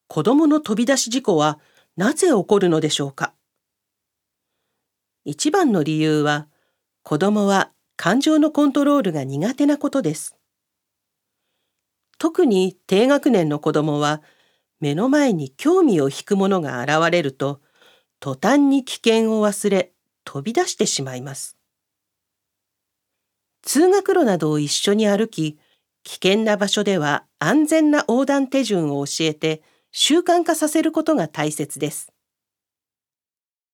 子供の飛び出し事故はなぜ起こるのでしょうか。一番の理由は、子供は感情のコントロールが苦手なことです。特に低学年の子供は、目の前に興味を引くものが現れると、途端に危険を忘れ、飛び出してしまいます。通学路などを一緒に歩き、危険な場所では安全な横断手順を教えて習慣化させることが大切です。